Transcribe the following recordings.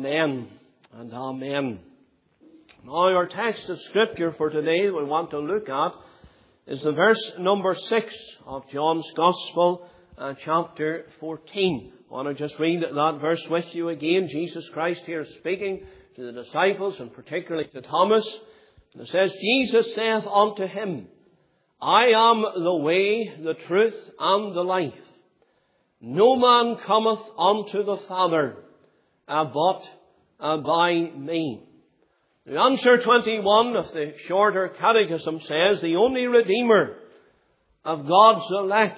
Amen and amen. Now our text of Scripture for today we want to look at is the verse number 6 of John's Gospel, chapter 14. I want to just read that verse with you again. Jesus Christ here speaking to the disciples and particularly to Thomas. And it says, Jesus saith unto him, I am the way, the truth, and the life. No man cometh unto the Father but by me. The answer 21 of the shorter catechism says, the only Redeemer of God's elect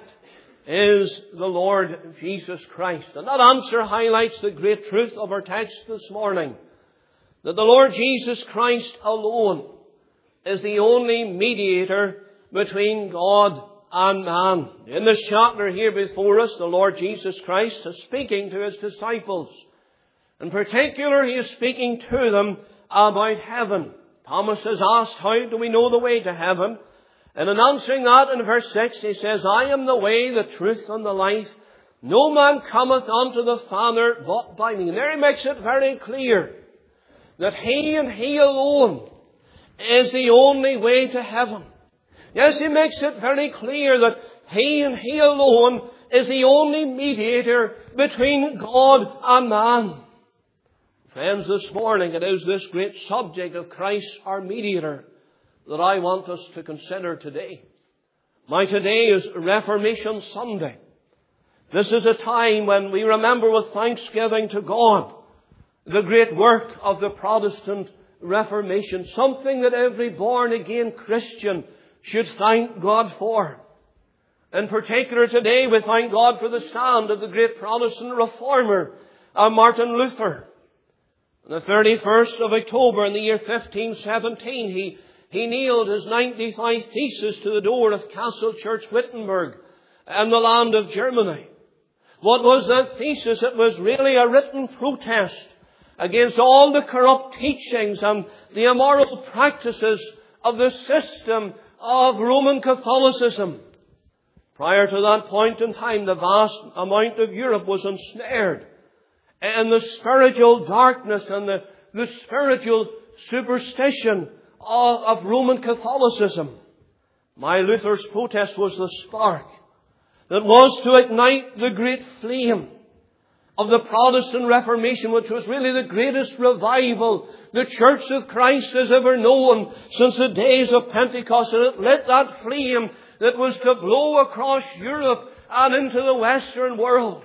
is the Lord Jesus Christ. And that answer highlights the great truth of our text this morning, that the Lord Jesus Christ alone is the only mediator between God and man. In this chapter here before us, the Lord Jesus Christ is speaking to His disciples. In particular, He is speaking to them about heaven. Thomas has asked, how do we know the way to heaven? And in answering that, in verse 6, he says, I am the way, the truth, and the life. No man cometh unto the Father but by me. And there he makes it very clear that He and He alone is the only way to heaven. Yes, he makes it very clear that He and He alone is the only mediator between God and man. Friends, this morning it is this great subject of Christ our mediator that I want us to consider today. Now today is Reformation Sunday. This is a time when we remember with thanksgiving to God the great work of the Protestant Reformation, something that every born-again Christian should thank God for. In particular today we thank God for the stand of the great Protestant reformer, Martin Luther. On the 31st of October in the year 1517, he nailed his 95 Theses to the door of Castle Church, Wittenberg, in the land of Germany. What was that thesis? It was really a written protest against all the corrupt teachings and the immoral practices of the system of Roman Catholicism. Prior to that point in time, the vast amount of Europe was ensnared in the spiritual darkness and the spiritual superstition of Roman Catholicism. Luther's protest was the spark that was to ignite the great flame of the Protestant Reformation, which was really the greatest revival the Church of Christ has ever known since the days of Pentecost. And it lit that flame that was to blow across Europe and into the Western world.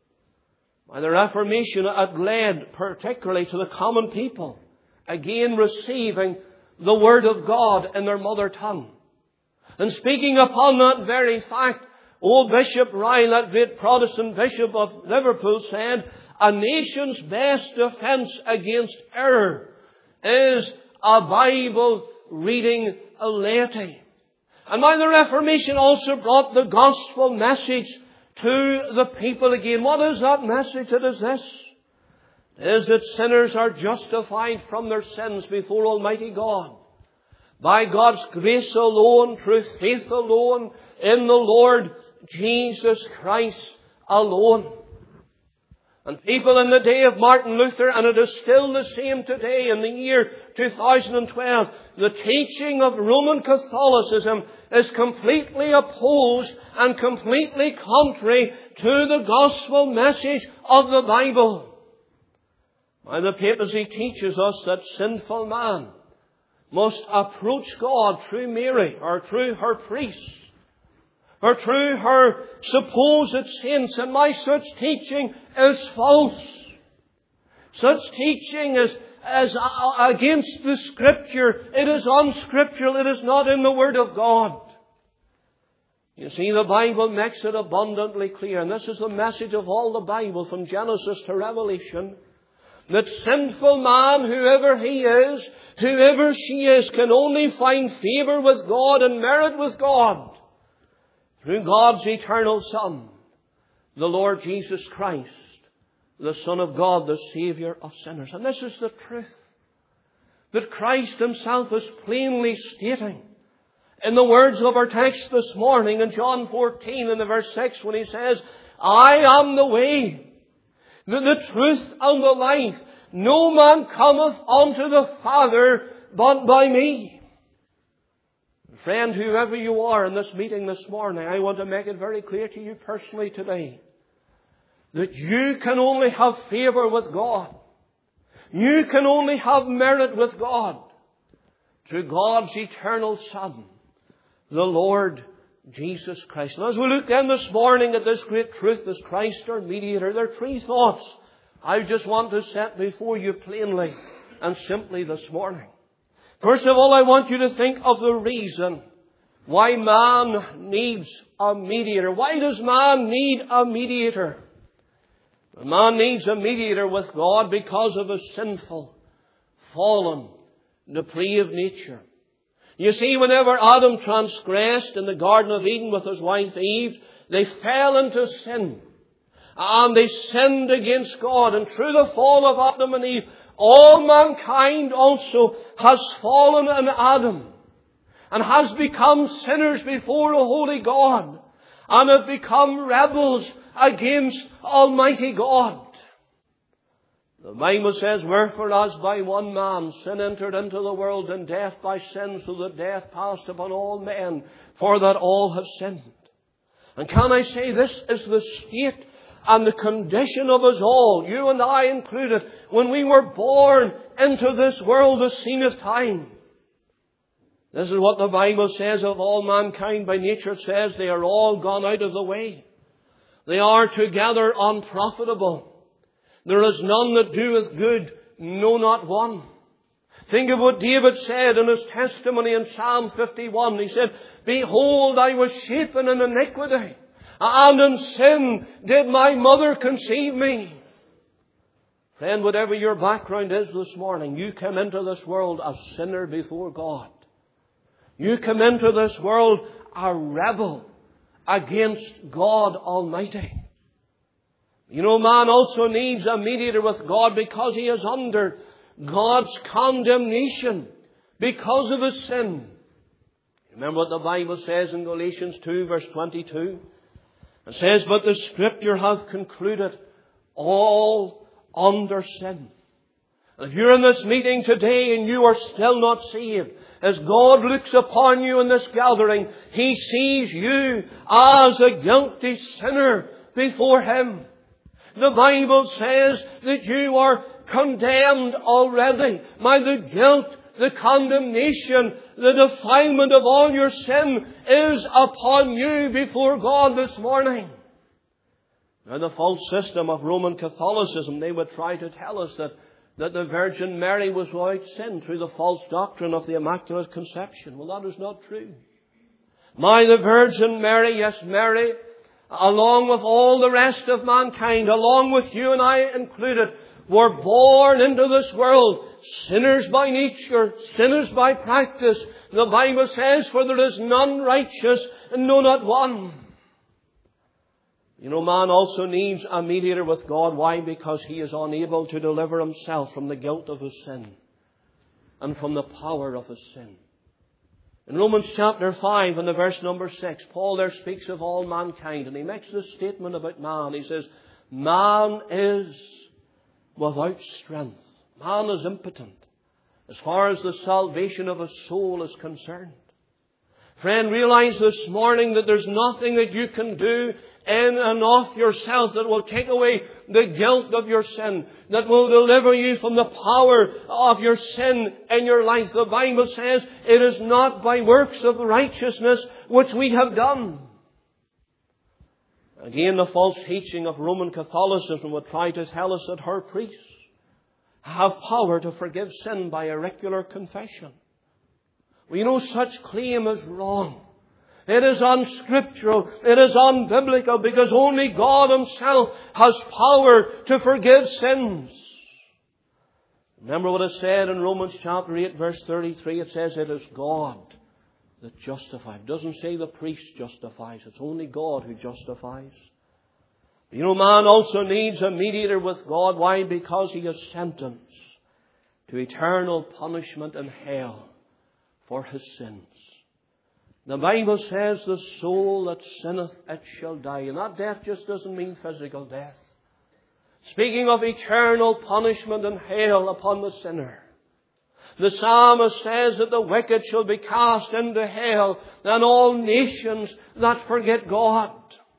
By the Reformation, it led particularly to the common people again receiving the Word of God in their mother tongue. And speaking upon that very fact, old Bishop Ryle, that great Protestant Bishop of Liverpool, said, a nation's best defense against error is a Bible reading laity. And by the Reformation also brought the gospel message to the people again. What is that message? It is this. It is that sinners are justified from their sins before Almighty God by God's grace alone, through faith alone, in the Lord Jesus Christ alone. And people in the day of Martin Luther, and it is still the same today in the year 2012, the teaching of Roman Catholicism is completely opposed and completely contrary to the gospel message of the Bible. Now, the papacy teaches us that sinful man must approach God through Mary, or through her priests, or through her supposed saints. And such teaching is false. Such teaching is against the Scripture. It is unscriptural. It is not in the Word of God. You see, the Bible makes it abundantly clear, and this is the message of all the Bible from Genesis to Revelation, that sinful man, whoever he is, whoever she is, can only find favour with God and merit with God through God's eternal Son, the Lord Jesus Christ, the Son of God, the Saviour of sinners. And this is the truth that Christ Himself is plainly stating in the words of our text this morning in John 14 in the verse 6, when He says, I am the way, the truth and the life. no man cometh unto the Father but by me. Friend, whoever you are in this meeting this morning, I want to make it very clear to you personally today that you can only have favor with God. You can only have merit with God through God's eternal Son, the Lord Jesus Christ. And as we look then this morning at this great truth as Christ our mediator, there are three thoughts I just want to set before you plainly and simply this morning. First of all, I want you to think of the reason why man needs a mediator. Why does man need a mediator? Man needs a mediator with God because of his sinful, fallen, depraved nature. You see, whenever Adam transgressed in the Garden of Eden with his wife Eve, they fell into sin. And they sinned against God. And through the fall of Adam and Eve, all mankind also has fallen in Adam and has become sinners before a holy God and have become rebels against Almighty God. The Bible says, wherefore as by one man sin entered into the world, and death by sin, so that death passed upon all men, for that all have sinned. And can I say, this is the state and the condition of us all, you and I included, when we were born into this world, the scene of time. This is what the Bible says of all mankind. By nature it says they are all gone out of the way. They are together unprofitable. There is none that doeth good, no, not one. Think of what David said in his testimony in Psalm 51. He said, behold, I was shapen in iniquity, and in sin did my mother conceive me. Friend, whatever your background is this morning, you came into this world a sinner before God. You come into this world a rebel against God Almighty. You know, man also needs a mediator with God because he is under God's condemnation because of his sin. Remember what the Bible says in Galatians 2 verse 22? It says, but the Scripture hath concluded all under sin. And if you're in this meeting today and you are still not saved, as God looks upon you in this gathering, He sees you as a guilty sinner before Him. The Bible says that you are condemned already by the guilt, the condemnation, the defilement of all your sin is upon you before God this morning. Now, the false system of Roman Catholicism, they would try to tell us that the Virgin Mary was without sin through the false doctrine of the Immaculate Conception. Well, that is not true. Now, the Virgin Mary, yes, Mary, along with all the rest of mankind, along with you and I included, were born into this world sinners by nature, sinners by practice. The Bible says, for there is none righteous, no, not one. You know, man also needs a mediator with God. Why? Because he is unable to deliver himself from the guilt of his sin and from the power of his sin. In Romans chapter 5 and the verse number 6, Paul there speaks of all mankind, and he makes this statement about man. He says, man is without strength. Man is impotent as far as the salvation of his soul is concerned. Friend, realize this morning that there's nothing that you can do in and of yourself that will take away the guilt of your sin, that will deliver you from the power of your sin in your life. The Bible says it is not by works of righteousness which we have done. Again, the false teaching of Roman Catholicism would try to tell us that her priests have power to forgive sin by auricular confession. Well, you know, such claim is wrong. It is unscriptural. It is unbiblical, because only God Himself has power to forgive sins. Remember what it said in Romans chapter 8 verse 33. It says it is God that justifies. It doesn't say the priest justifies. It's only God who justifies. You know, man also needs a mediator with God. Why? Because he is sentenced to eternal punishment in hell for his sins. The Bible says the soul that sinneth, it shall die. And that death just doesn't mean physical death. speaking of eternal punishment in hell upon the sinner. The psalmist says that the wicked shall be cast into hell, and all nations that forget God.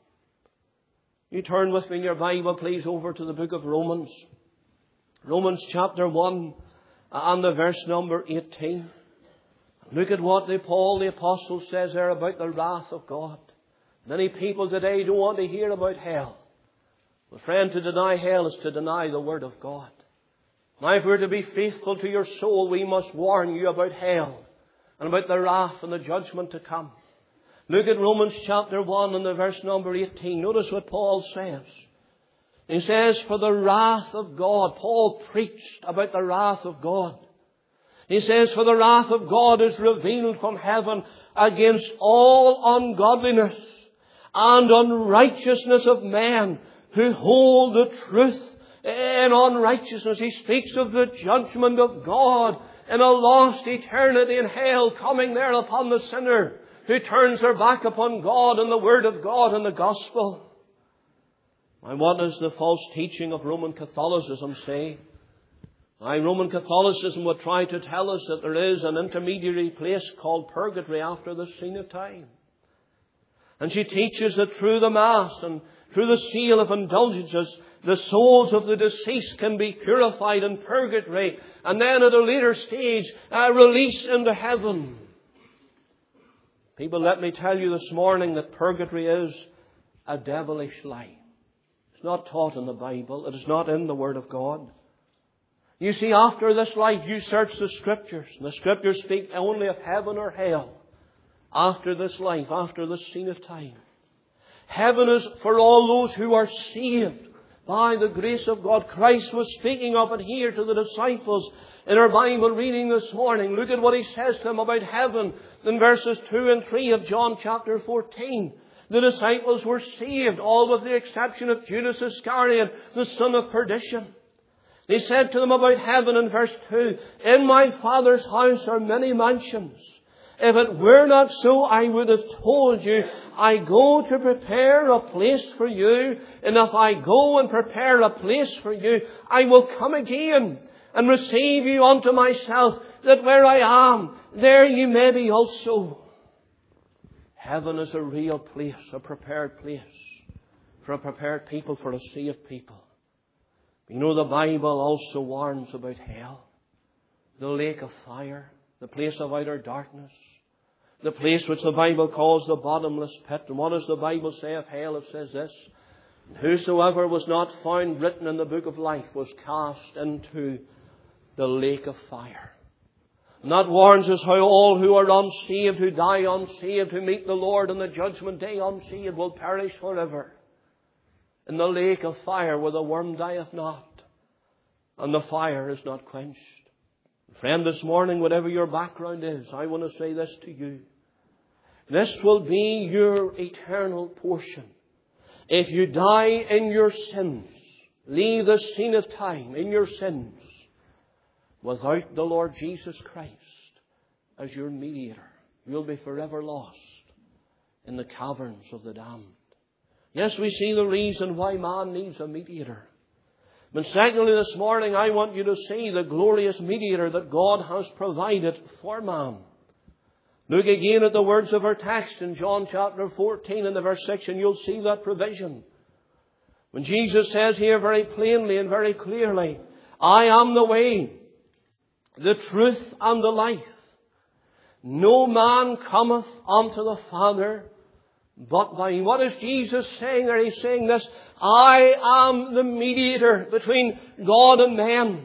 You turn with me in your Bible, please, over to the book of Romans. Romans chapter 1 and the verse number 18. Look at what Paul the Apostle says there about the wrath of God. Many people today don't want to hear about hell. But friend, to deny hell is to deny the Word of God. Now, if we're to be faithful to your soul, we must warn you about hell and about the wrath and the judgment to come. Look at Romans chapter 1 and the verse number 18. Notice what Paul says. He says, for the wrath of God. Paul preached about the wrath of God. He says, for the wrath of God is revealed from heaven against all ungodliness and unrighteousness of men who hold the truth in unrighteousness. He speaks of the judgment of God in a lost eternity in hell coming there upon the sinner who turns their back upon God and the Word of God and the Gospel. And what does the false teaching of Roman Catholicism say? Roman Catholicism would try to tell us that there is an intermediary place called purgatory after the scene of time. And she teaches that through the Mass and through the seal of indulgences, the souls of the deceased can be purified in purgatory and then at a later stage released into heaven. People, let me tell you this morning that purgatory is a devilish lie. It's not taught in the Bible. It is not in the Word of God. You see, after this life, you search the Scriptures. And the Scriptures speak only of heaven or hell. After this life, after this scene of time. Heaven is for all those who are saved by the grace of God. Christ was speaking of it here to the disciples in our Bible reading this morning. Look at what He says to them about heaven in verses 2 and 3 of John chapter 14. The disciples were saved, all with the exception of Judas Iscariot, the son of perdition. He said to them about heaven in verse 2, in my Father's house are many mansions. If it were not so, I would have told you, I go to prepare a place for you. And if I go and prepare a place for you, I will come again and receive you unto myself, that where I am, there you may be also. Heaven is a real place, a prepared place for a prepared people, for a saved people. You know, the Bible also warns about hell, the lake of fire, the place of outer darkness, the place which the Bible calls the bottomless pit. And what does the Bible say of hell? It says this, whosoever was not found written in the book of life was cast into the lake of fire. And that warns us how all who are unsaved, who die unsaved, who meet the Lord on the judgment day unsaved, will perish forever in the lake of fire where the worm dieth not and the fire is not quenched. Friend, this morning, whatever your background is, I want to say this to you. This will be your eternal portion. If you die in your sins, leave the scene of time in your sins, without the Lord Jesus Christ as your mediator, you'll be forever lost in the caverns of the damned. Yes, we see the reason why man needs a mediator. But secondly, this morning, I want you to see the glorious mediator that God has provided for man. Look again at the words of our text in John chapter 14 in the verse 6, and you'll see that provision. When Jesus says here very plainly and very clearly, I am the way, the truth, and the life. No man cometh unto the Father but by me. What is Jesus saying there? He's saying this, I am the mediator between God and man.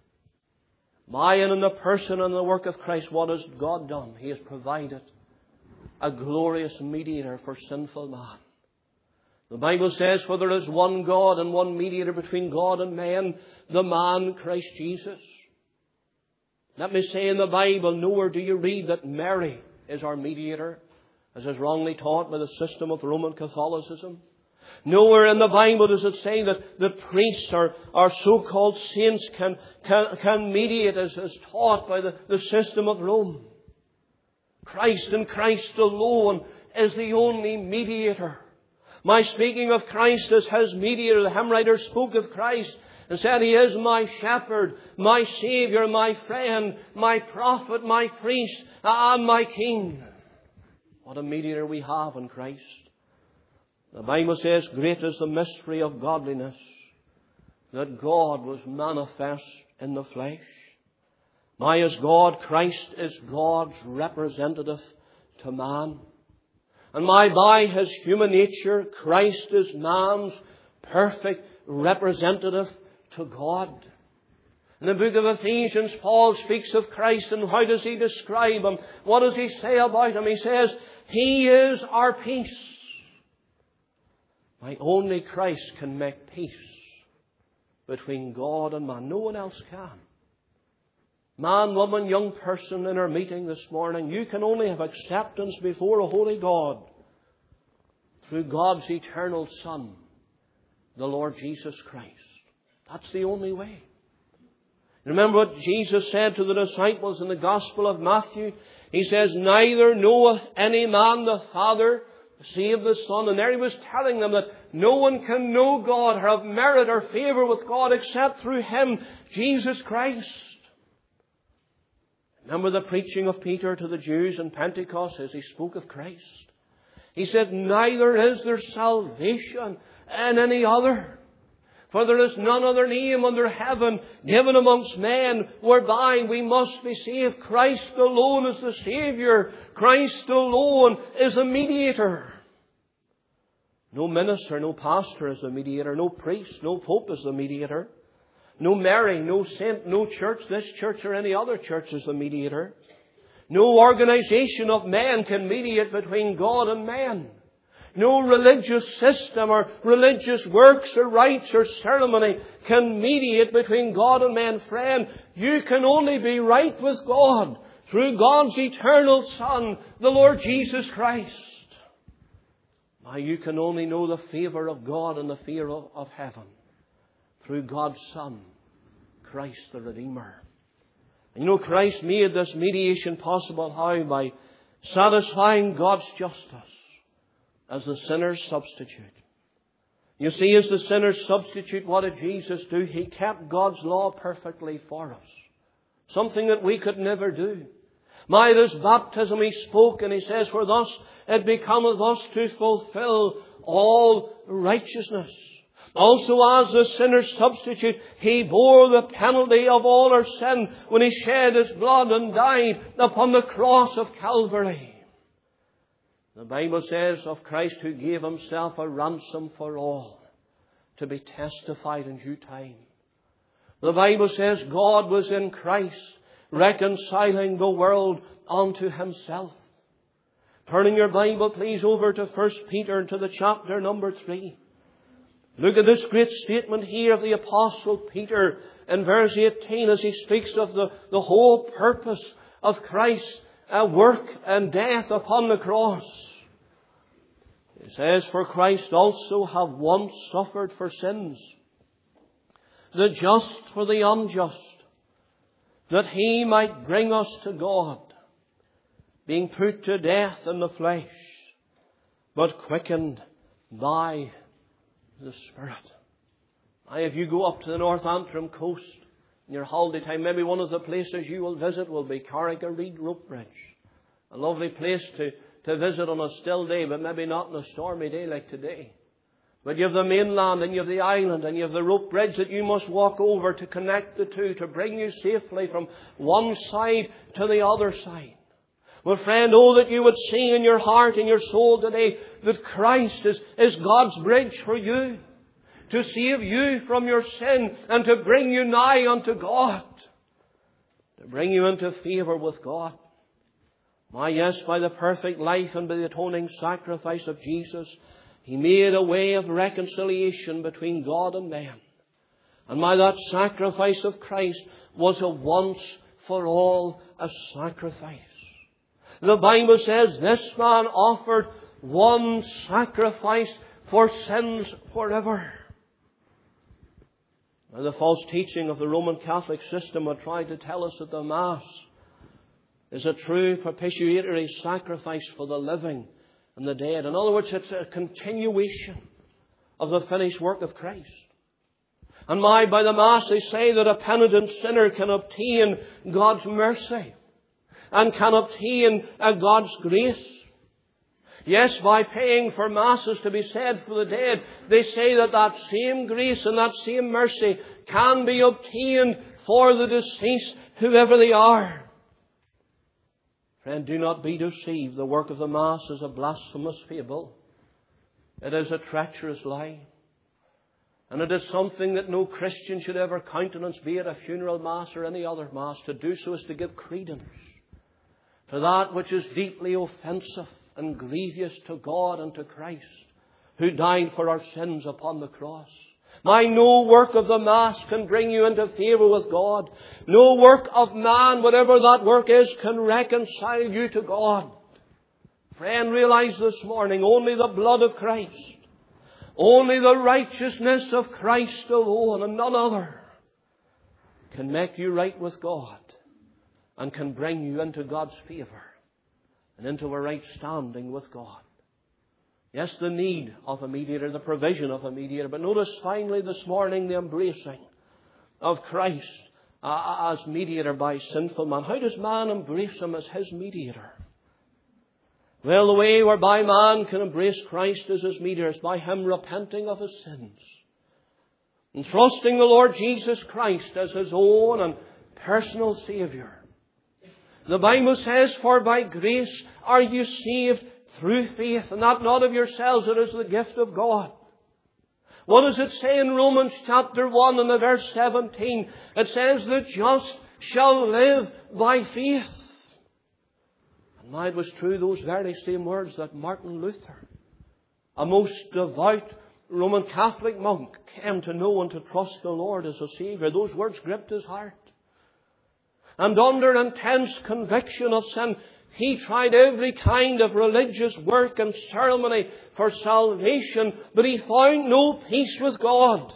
By and in the person and the work of Christ, what has God done? He has provided a glorious mediator for sinful man. The Bible says, for there is one God and one mediator between God and man, the man Christ Jesus. Let me say, in the Bible, nowhere do you read that Mary is our mediator, as is wrongly taught by the system of Roman Catholicism. Nowhere in the Bible does it say that the priests or so-called saints can mediate, as is taught by the system of Rome. Christ and Christ alone is the only mediator. My speaking of Christ as His mediator, the hymn writer spoke of Christ and said, He is my shepherd, my Saviour, my friend, my prophet, my priest, and my King. What a mediator we have in Christ. The Bible says, great is the mystery of godliness, that God was manifest in the flesh. Now as God, Christ is God's representative to man. And now by His human nature, Christ is man's perfect representative to God. In the book of Ephesians, Paul speaks of Christ, and how does he describe Him? What does he say about Him? He says, He is our peace. Now only Christ can make peace between God and man. No one else can. Man, woman, young person in our meeting this morning, you can only have acceptance before a holy God through God's eternal Son, the Lord Jesus Christ. That's the only way. Remember what Jesus said to the disciples in the Gospel of Matthew? He says, neither knoweth any man the Father save the Son. And there He was telling them that no one can know God or have merit or favour with God except through Him, Jesus Christ. Remember the preaching of Peter to the Jews in Pentecost as he spoke of Christ. He said, neither is there salvation in any other. For there is none other name under heaven given amongst men whereby we must be saved. Christ alone is the Saviour. Christ alone is a mediator. No minister, no pastor is a mediator. No priest, no pope is a mediator. No Mary, no saint, no church, this church or any other church is a mediator. No organization of men can mediate between God and man. No religious system or religious works or rites or ceremony can mediate between God and man. Friend, you can only be right with God through God's eternal Son, the Lord Jesus Christ. Now you can only know the favour of God and the fear of heaven through God's Son, Christ the Redeemer. And you know, Christ made this mediation possible how? By satisfying God's justice as the sinner's substitute. You see, as the sinner's substitute, what did Jesus do? He kept God's law perfectly for us. Something that we could never do. By His baptism He spoke, and He says, for thus it becometh us to fulfill all righteousness. Also as the sinner's substitute, He bore the penalty of all our sin when He shed His blood and died upon the cross of Calvary. The Bible says of Christ who gave Himself a ransom for all, to be testified in due time. The Bible says God was in Christ, reconciling the world unto Himself. Turning your Bible please over to 1 Peter, to the chapter number 3. Look at this great statement here of the Apostle Peter in verse 18 as he speaks of the whole purpose of Christ's work and death upon the cross. He says, for Christ also have once suffered for sins, the just for the unjust, that He might bring us to God, being put to death in the flesh, but quickened by the Spirit. Now, if you go up to the North Antrim coast in your holiday time, maybe one of the places you will visit will be Carrigareed Rope Bridge. A lovely place to visit on a still day, but maybe not on a stormy day like today. But you have the mainland and you have the island and you have the rope bridge that you must walk over to connect the two, to bring you safely from one side to the other side. Well, friend, oh, that you would see in your heart and your soul today that Christ is God's bridge for you, to save you from your sin and to bring you nigh unto God, to bring you into favour with God. Why, yes, by the perfect life and by the atoning sacrifice of Jesus, He made a way of reconciliation between God and man. And by that sacrifice of Christ was a once for all a sacrifice. The Bible says this man offered one sacrifice for sins forever. Now, the false teaching of the Roman Catholic system will try to tell us that the Mass is a true propitiatory sacrifice for the living and the dead. In other words, it's a continuation of the finished work of Christ. And by the Mass they say that a penitent sinner can obtain God's mercy and can obtain God's grace. Yes, by paying for Masses to be said for the dead, they say that that same grace and that same mercy can be obtained for the deceased, whoever they are. Friend, do not be deceived. The work of the Mass is a blasphemous fable. It is a treacherous lie. And it is something that no Christian should ever countenance, be it a funeral Mass or any other Mass. To do so is to give credence to that which is deeply offensive and grievous to God and to Christ, who died for our sins upon the cross. No work of the Mass can bring you into favour with God. No work of man, whatever that work is, can reconcile you to God. Friend, realize this morning, only the blood of Christ, only the righteousness of Christ alone and none other can make you right with God and can bring you into God's favour and into a right standing with God. Yes, the need of a mediator, the provision of a mediator. But notice finally this morning the embracing of Christ as mediator by sinful man. How does man embrace Him as his mediator? Well, the way whereby man can embrace Christ as his mediator is by him repenting of his sins and trusting the Lord Jesus Christ as his own and personal Saviour. The Bible says, "For by grace are you saved through faith, and that not of yourselves, it is the gift of God." What does it say in Romans chapter 1 and the verse 17? It says, "The just shall live by faith." And now it was true, those very same words, that Martin Luther, a most devout Roman Catholic monk, came to know and to trust the Lord as a Saviour. Those words gripped his heart. And under intense conviction of sin, he tried every kind of religious work and ceremony for salvation, but he found no peace with God.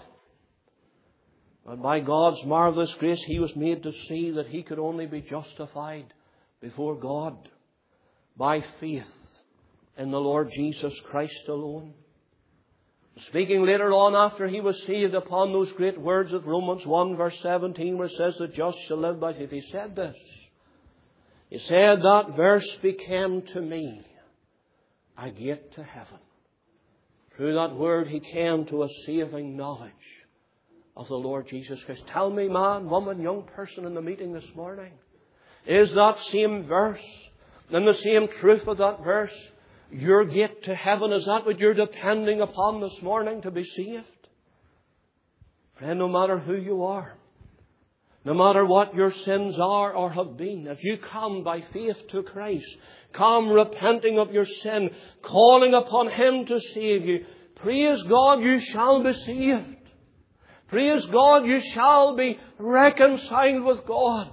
And by God's marvellous grace, he was made to see that he could only be justified before God by faith in the Lord Jesus Christ alone. Speaking later on after he was saved upon those great words of Romans 1 verse 17 where it says, "The just shall live by faith," he said this. He said, "That verse became to me a gate to heaven." Through that word he came to a saving knowledge of the Lord Jesus Christ. Tell me, man, woman, young person in the meeting this morning, is that same verse and the same truth of that verse your gate to heaven? Is that what you're depending upon this morning to be saved? Friend, no matter who you are, no matter what your sins are or have been, if you come by faith to Christ, come repenting of your sin, calling upon Him to save you, praise God, you shall be saved. Praise God, you shall be reconciled with God.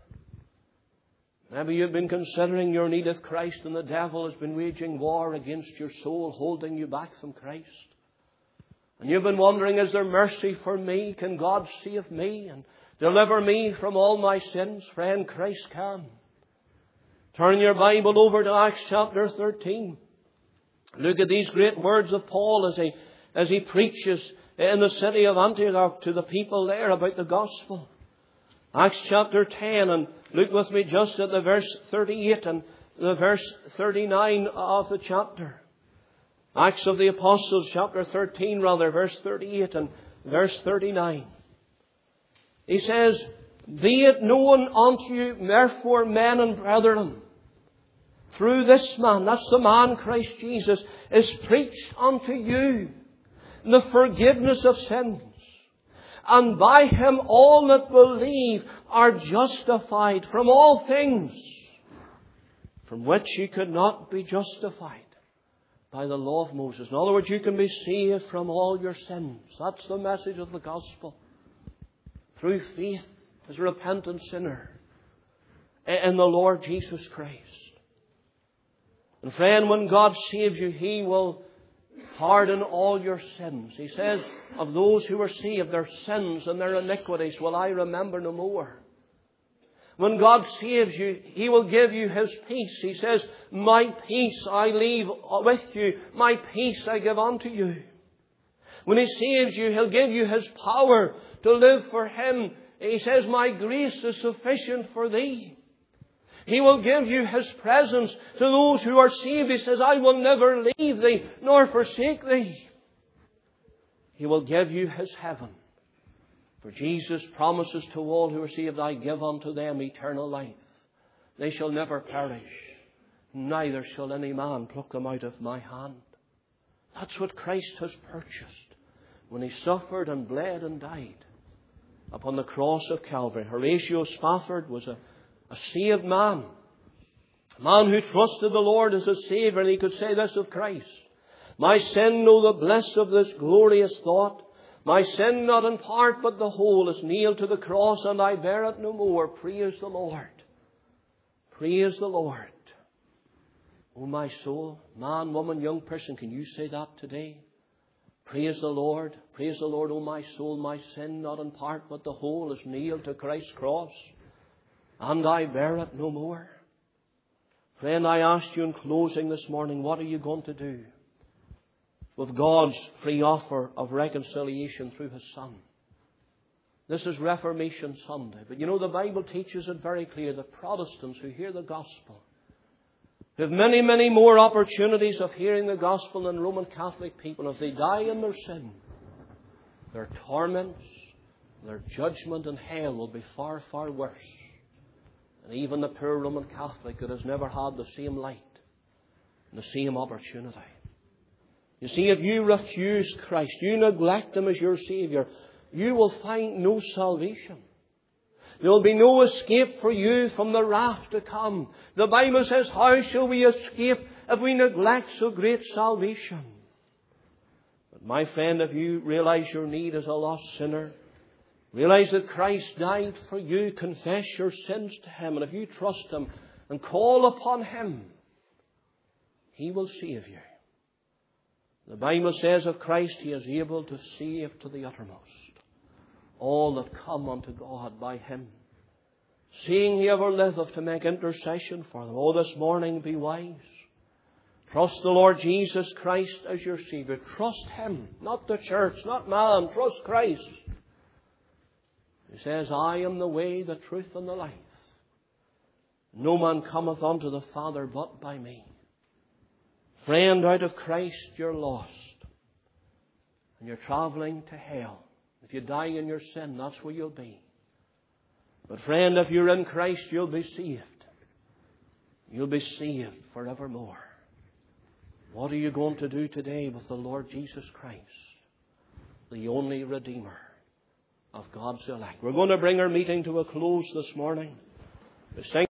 Maybe you've been considering your need of Christ and the devil has been waging war against your soul, holding you back from Christ. And you've been wondering, is there mercy for me? Can God save me and deliver me from all my sins? Friend, Christ can. Turn your Bible over to Acts chapter 13. Look at these great words of Paul as he preaches in the city of Antioch to the people there about the gospel. Acts chapter 10, and look with me just at the verse 38 and the verse 39 of the chapter. Acts of the Apostles, chapter 13 rather, verse 38 and verse 39. He says, "Be it known unto you, therefore, men and brethren, through this man," that's the man Christ Jesus, "is preached unto you the forgiveness of sins. And by Him all that believe are justified from all things from which you could not be justified by the law of Moses." In other words, you can be saved from all your sins. That's the message of the gospel. Through faith as a repentant sinner in the Lord Jesus Christ. And friend, when God saves you, He will pardon all your sins. He says, of those who are saved, their sins and their iniquities will I remember no more. When God saves you, He will give you His peace. He says, my peace I leave with you. My peace I give unto you. When He saves you, He'll give you His power to live for Him. He says, my grace is sufficient for thee. He will give you His presence to those who are saved. He says, I will never leave thee nor forsake thee. He will give you His heaven. For Jesus promises to all who are saved, I give unto them eternal life. They shall never perish, neither shall any man pluck them out of my hand. That's what Christ has purchased when He suffered and bled and died upon the cross of Calvary. Horatio Spafford was a saved man. A man who trusted the Lord as a Saviour, and he could say this of Christ. My sin know the bliss of this glorious thought. My sin not in part but the whole is nailed to the cross, and I bear it no more. Praise the Lord. Praise the Lord. Oh my soul, man, woman, young person, can you say that today? Praise the Lord. Praise the Lord, oh my soul. My sin not in part but the whole is nailed to Christ's cross, and I bear it no more. Friend, I asked you in closing this morning, what are you going to do with God's free offer of reconciliation through His Son? This is Reformation Sunday. But you know, the Bible teaches it very clear that Protestants who hear the gospel have many, many more opportunities of hearing the gospel than Roman Catholic people. If they die in their sin, their torments, their judgment in hell will be far, far worse. And even the poor Roman Catholic that has never had the same light and the same opportunity. You see, if you refuse Christ, you neglect Him as your Saviour, you will find no salvation. There will be no escape for you from the wrath to come. The Bible says, how shall we escape if we neglect so great salvation? But my friend, if you realize your need as a lost sinner, realize that Christ died for you, confess your sins to Him, and if you trust Him and call upon Him, He will save you. The Bible says of Christ, He is able to save to the uttermost all that come unto God by Him, seeing He ever liveth to make intercession for them. Oh, this morning be wise. Trust the Lord Jesus Christ as your Saviour. Trust Him, not the church, not man. Trust Christ. He says, I am the way, the truth, and the life. No man cometh unto the Father but by me. Friend, out of Christ you're lost. And you're travelling to hell. If you die in your sin, that's where you'll be. But friend, if you're in Christ, you'll be saved. You'll be saved forevermore. What are you going to do today with the Lord Jesus Christ, the only Redeemer of God's elect? We're going to bring our meeting to a close this morning.